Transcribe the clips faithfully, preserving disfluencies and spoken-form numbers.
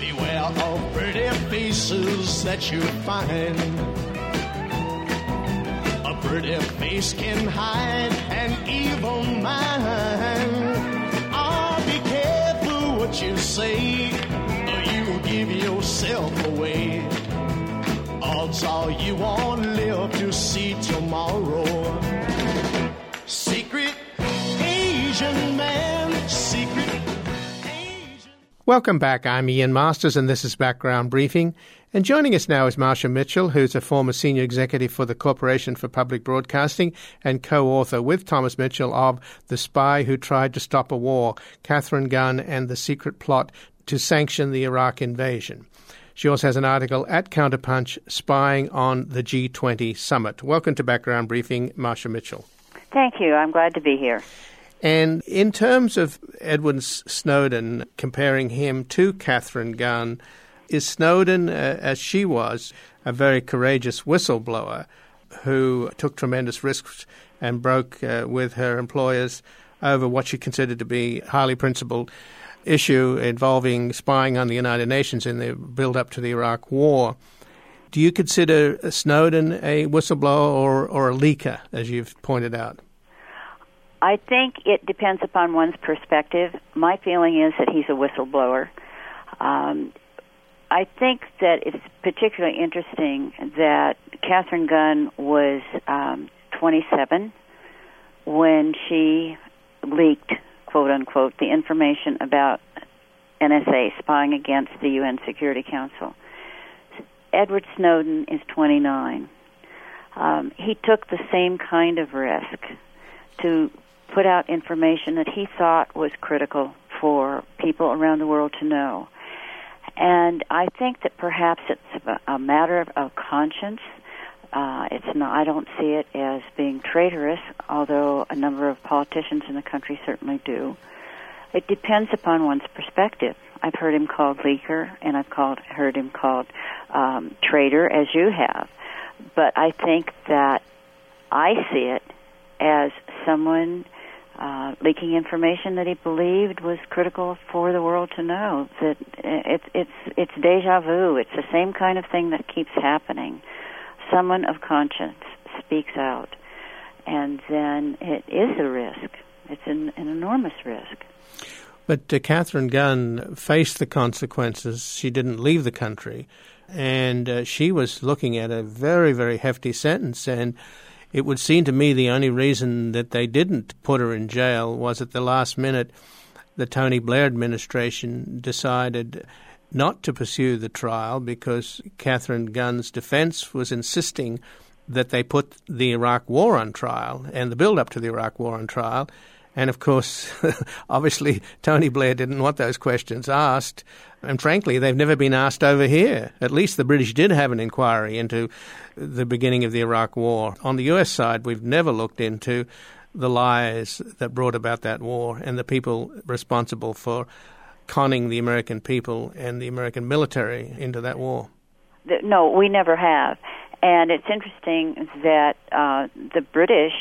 Beware of pretty faces that you find. A pretty face can hide an evil mind. Oh, be careful what you say, or you give yourself away. Odds are you won't live to see tomorrow. Secret Asian man, secret Asian... Welcome back. I'm Ian Masters, and this is Background Briefing. And joining us now is Marsha Mitchell, who's a former senior executive for the Corporation for Public Broadcasting and co-author with Thomas Mitchell of The Spy Who Tried to Stop a War, Katharine Gun and the Secret Plot to Sanction the Iraq Invasion. She also has an article at Counterpunch, Spying on the G twenty Summit. Welcome to Background Briefing, Marsha Mitchell. Thank you. I'm glad to be here. And in terms of Edward Snowden, comparing him to Katharine Gun, is Snowden, uh, as she was, a very courageous whistleblower who took tremendous risks and broke uh, with her employers over what she considered to be a highly principled issue involving spying on the United Nations in the build-up to the Iraq War. Do you consider Snowden a whistleblower or, or a leaker, as you've pointed out? I think it depends upon one's perspective. My feeling is that he's a whistleblower. Um, I think that it's particularly interesting that Katharine Gun was um, twenty-seven when she leaked, quote-unquote, the information about N S A spying against the U N Security Council. Edward Snowden is twenty-nine. Um, he took the same kind of risk to put out information that he thought was critical for people around the world to know. And I think that perhaps it's a matter of, of conscience. Uh, it's not. I don't see it as being traitorous, although a number of politicians in the country certainly do. It depends upon one's perspective. I've heard him called leaker, and I've called, heard him called um, traitor, as you have. But I think that I see it as someone uh, leaking information that he believed was critical for the world to know. That it's it's it's deja vu. It's the same kind of thing that keeps happening. Someone of conscience speaks out, and then it is a risk. It's an, an enormous risk. But uh, Katharine Gun faced the consequences. She didn't leave the country, and uh, she was looking at a very, very hefty sentence. And it would seem to me the only reason that they didn't put her in jail was at the last minute the Tony Blair administration decided not to pursue the trial because Katharine Gun's defense was insisting that they put the Iraq War on trial and the build-up to the Iraq War on trial. And, of course, obviously, Tony Blair didn't want those questions asked. And, frankly, they've never been asked over here. At least the British did have an inquiry into the beginning of the Iraq War. On the U S side, we've never looked into the lies that brought about that war and the people responsible for conning the American people and the American military into that war. No, we never have. And it's interesting that uh, the British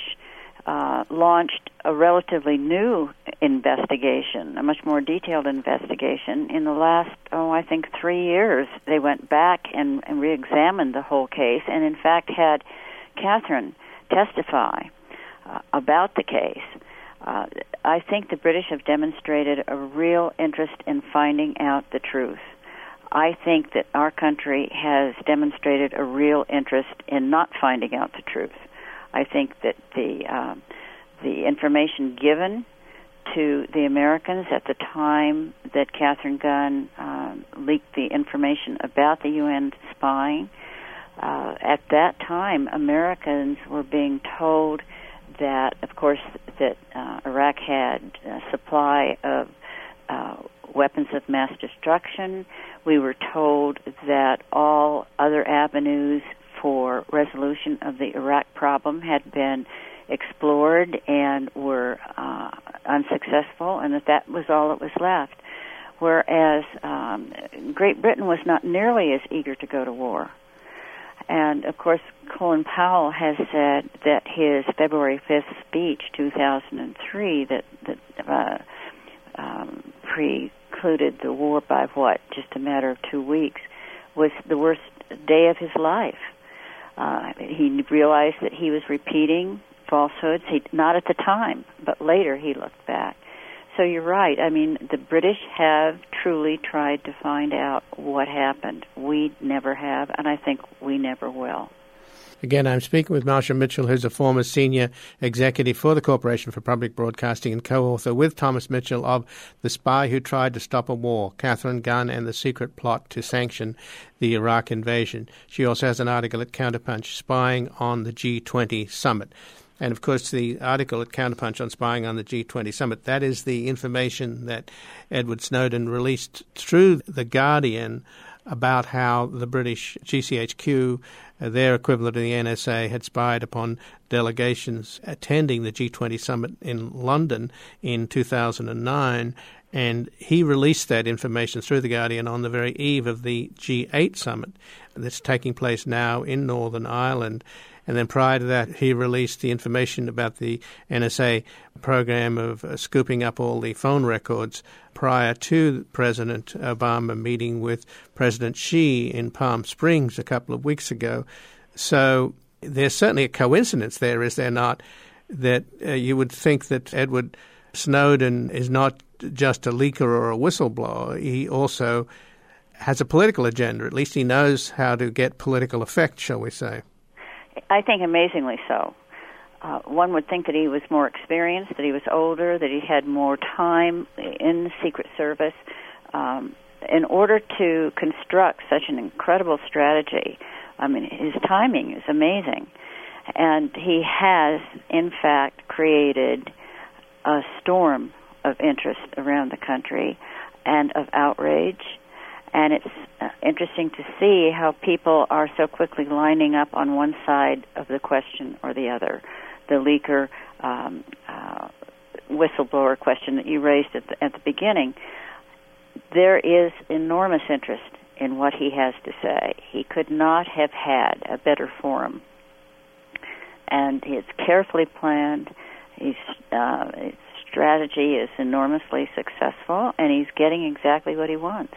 uh, launched a relatively new investigation, a much more detailed investigation. In the last, oh, I think three years, they went back and, and re-examined the whole case and, in fact, had Katharine testify uh, about the case. Uh, I think the British have demonstrated a real interest in finding out the truth. I think that our country has demonstrated a real interest in not finding out the truth. I think that the uh, the information given to the Americans at the time that Katharine Gun um, leaked the information about the U N spying, uh, at that time Americans were being told that, of course, that uh, Iraq had a supply of uh, weapons of mass destruction. We were told that all other avenues for resolution of the Iraq problem had been explored and were uh, unsuccessful, and that that was all that was left. Whereas um, Great Britain was not nearly as eager to go to war. And, of course, Colin Powell has said that his February fifth speech, two thousand three, that, that uh, um, pre concluded the war by what, just a matter of two weeks, was the worst day of his life. Uh, he realized that he was repeating falsehoods, he, not at the time, but later he looked back. So you're right. I mean, the British have truly tried to find out what happened. We never have, and I think we never will. Again, I'm speaking with Marcia Mitchell, who's a former senior executive for the Corporation for Public Broadcasting and co-author with Thomas Mitchell of The Spy Who Tried to Stop a War, Katharine Gun and the Secret Plot to Sanction the Iraq Invasion. She also has an article at Counterpunch, Spying on the G twenty Summit. And, of course, the article at Counterpunch on spying on the G twenty Summit, that is the information that Edward Snowden released through The Guardian about how the British G C H Q, uh, their equivalent of the N S A, had spied upon delegations attending the G twenty Summit in London in two thousand nine. And he released that information through The Guardian on the very eve of the G eight Summit that's taking place now in Northern Ireland. And then prior to that, he released the information about the N S A program of uh, scooping up all the phone records prior to President Obama meeting with President Xi in Palm Springs a couple of weeks ago. So there's certainly a coincidence there, is there not, that uh, you would think that Edward Snowden is not just a leaker or a whistleblower. He also has a political agenda. At least he knows how to get political effect, shall we say. I think amazingly so. Uh, one would think that he was more experienced, that he was older, that he had more time in the Secret Service. Um, in order to construct such an incredible strategy, I mean, his timing is amazing. And he has, in fact, created a storm of interest around the country and of outrage. And it's uh, interesting to see how people are so quickly lining up on one side of the question or the other. The leaker, um, uh, whistleblower question that you raised at the, at the beginning, there is enormous interest in what he has to say. He could not have had a better forum. And it's carefully planned. He's, uh, his strategy is enormously successful, and he's getting exactly what he wants.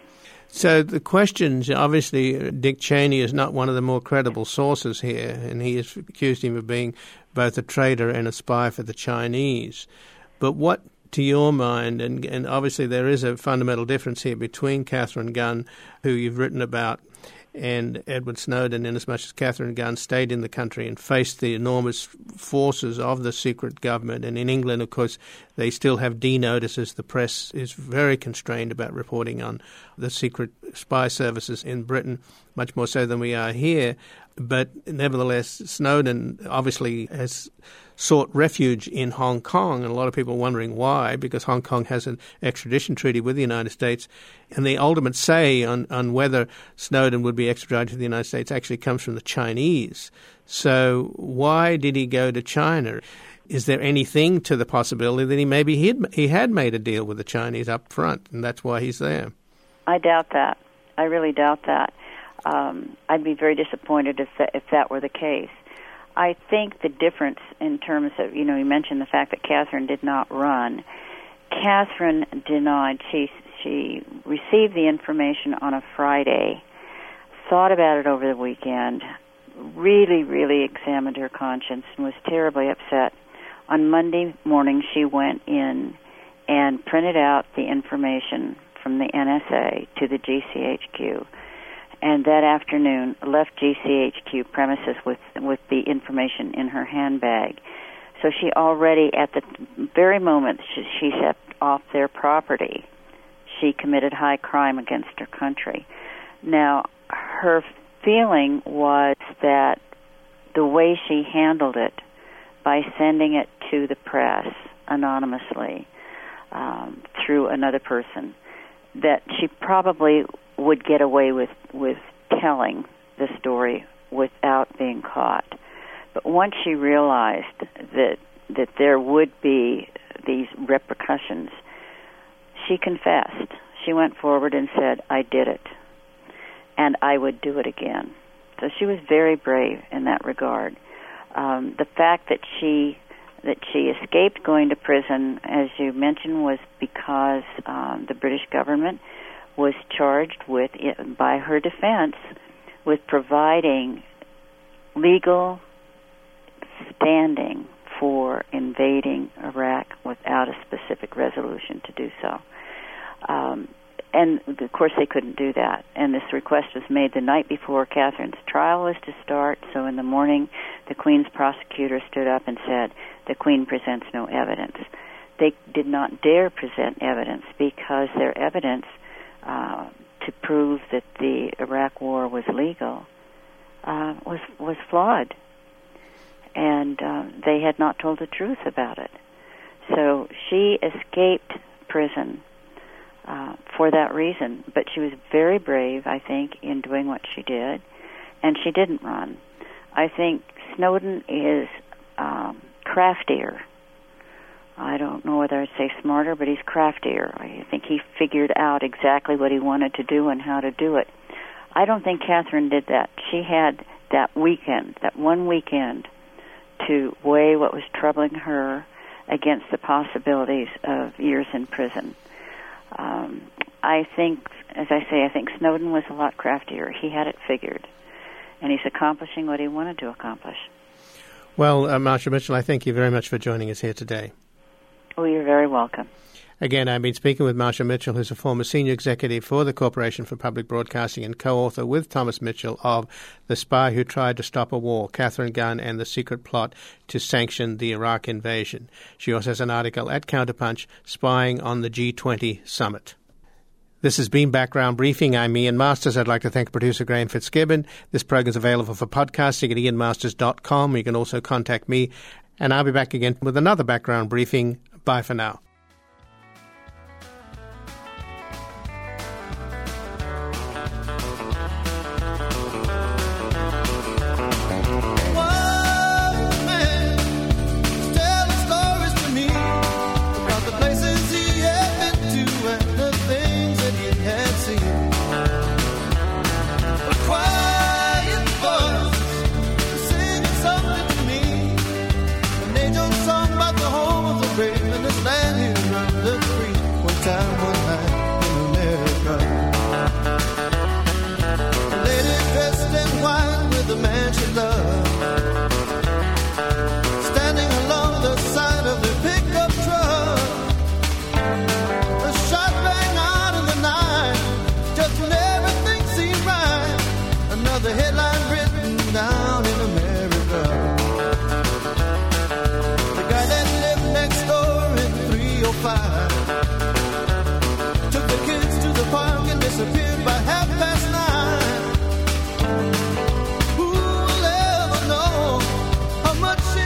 So the questions, obviously, Dick Cheney is not one of the more credible sources here, and he has accused him of being both a traitor and a spy for the Chinese. But what, to your mind, and, and obviously there is a fundamental difference here between Katharine Gun, who you've written about, and Edward Snowden, in as much as Katharine Gun stayed in the country and faced the enormous forces of the secret government. And in England, of course, they still have D notices. The press is very constrained about reporting on the secret spy services in Britain, much more so than we are here. But nevertheless, Snowden obviously has sought refuge in Hong Kong, and a lot of people are wondering why, because Hong Kong has an extradition treaty with the United States, and the ultimate say on, on whether Snowden would be extradited to the United States actually comes from the Chinese. So why did he go to China? Is there anything to the possibility that he maybe he'd, he had made a deal with the Chinese up front, and that's why he's there? I doubt that. I really doubt that. Um, I'd be very disappointed if that, if that were the case. I think the difference in terms of, you know, you mentioned the fact that Katharine did not run. Katharine denied. She, she received the information on a Friday, thought about it over the weekend, really, really examined her conscience, and was terribly upset. On Monday morning, she went in and printed out the information from the N S A to the G C H Q. And that afternoon left G C H Q premises with with the information in her handbag. So she already, at the very moment she, she stepped off their property, she committed high crime against her country. Now, her feeling was that the way she handled it, by sending it to the press anonymously um, through another person, that she probably would get away with, with telling the story without being caught. But once she realized that that there would be these repercussions, she confessed. She went forward and said, I did it, and I would do it again. So she was very brave in that regard. Um, the fact that she that she escaped going to prison, as you mentioned, was because um, the British government was charged with, by her defense, with providing legal standing for invading Iraq without a specific resolution to do so. Um, and, of course, they couldn't do that. And this request was made the night before Catherine's trial was to start, so in the morning the Queen's prosecutor stood up and said, the Queen presents no evidence. They did not dare present evidence because their evidence uh, to prove that the Iraq War was legal uh, was was flawed, and uh, they had not told the truth about it. So she escaped prison uh, for that reason, but she was very brave, I think, in doing what she did, and she didn't run. I think Snowden is um, craftier. I don't know whether I'd say smarter, but he's craftier. I think he figured out exactly what he wanted to do and how to do it. I don't think Catherine did that. She had that weekend, that one weekend, to weigh what was troubling her against the possibilities of years in prison. Um, I think, as I say, I think Snowden was a lot craftier. He had it figured, and he's accomplishing what he wanted to accomplish. Well, uh, Marsha Mitchell, I thank you very much for joining us here today. Oh, you're very welcome. Again, I've been speaking with Marsha Mitchell, who's a former senior executive for the Corporation for Public Broadcasting and co-author with Thomas Mitchell of The Spy Who Tried to Stop a War, Katharine Gun and the Secret Plot to Sanction the Iraq Invasion. She also has an article at Counterpunch, Spying on the G twenty Summit. This has been Background Briefing. I'm Ian Masters. I'd like to thank producer Graham Fitzgibbon. This program is available for podcasting at ian masters dot com. You can also contact me, and I'll be back again with another Background Briefing. Bye for now. Who will ever know how much